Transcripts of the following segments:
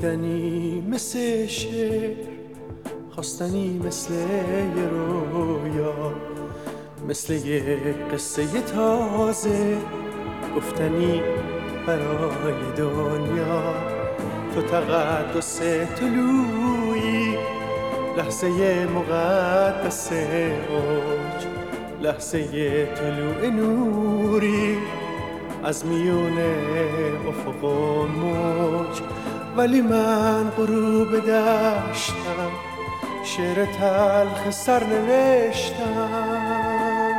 دیدنی مثل شعر، خواستنی مثل یه رویا، مثل یه قصه تازه گفتنی برای دنیا. تو تقدس طلوعی، لحظه مقدس اوج، لحظه طلوع نوری از میون افق و موج. ولی من غروب دشتم، شعر تلخ سر نوشتم.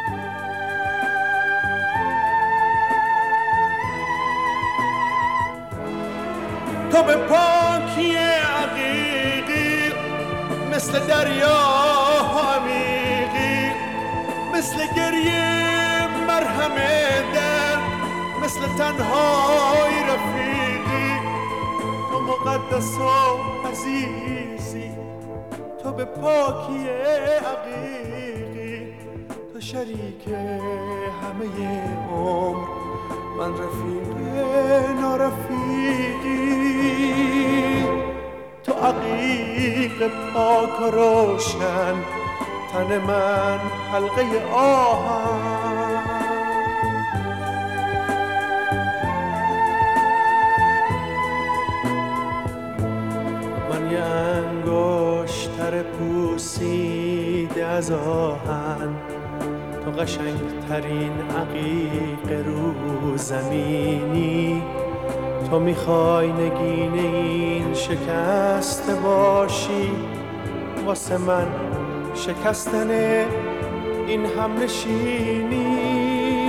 تو به پاکی عقیقی، مثل دریا عمیقی، مثل گریه مرهم در، مثل تنهای رفیقی. تو مقدس و عزیزی، تو به پاکی عقیقی، تو شریک همه عمر، من رفیق نارفیقی. تو عقیق پاک و روشن، تن من حلقه آهن. من یه انگشتر پوسیده از آهن، تو قشنگترین عقیق رو زمینی. تو میخوای نگین این شکسته باشی، واسه من شکستن این هم نشینی.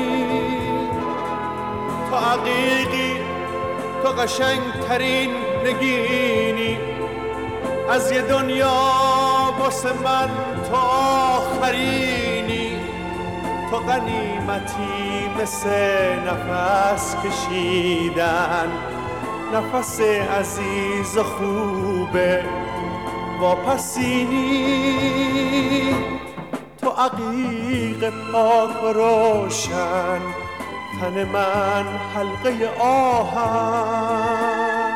تو عقیقی، تو قشنگترین نگینی از یه دنیا، واسه من تو آخرینی. تو غنیمتی مثل نفس کشیدن، نفس عزیز و خوبه واپسینی. تو عقیق پاک و روشن، تن من حلقه آهن.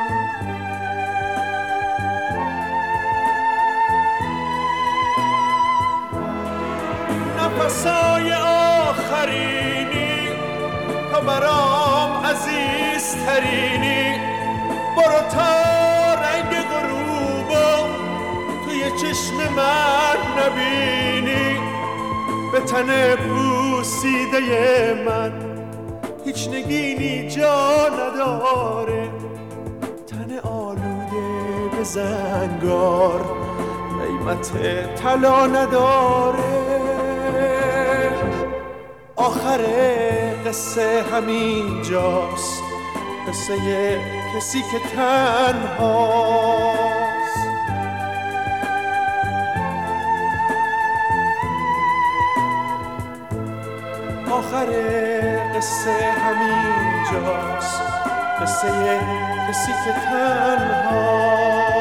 نفسای آخرینی، تو برام عزیزترینی. برو تا رنگ غروبو توی چشم من نبینی. به تن پوسیده من هیچ نگینی جا نداره، تن آلوده به زنگار قیمت طلا نداره. آخر قصه همین جاست، قصه کسی که تنهاست. آخر قصه همین جاست، قصه کسی که تنهاست.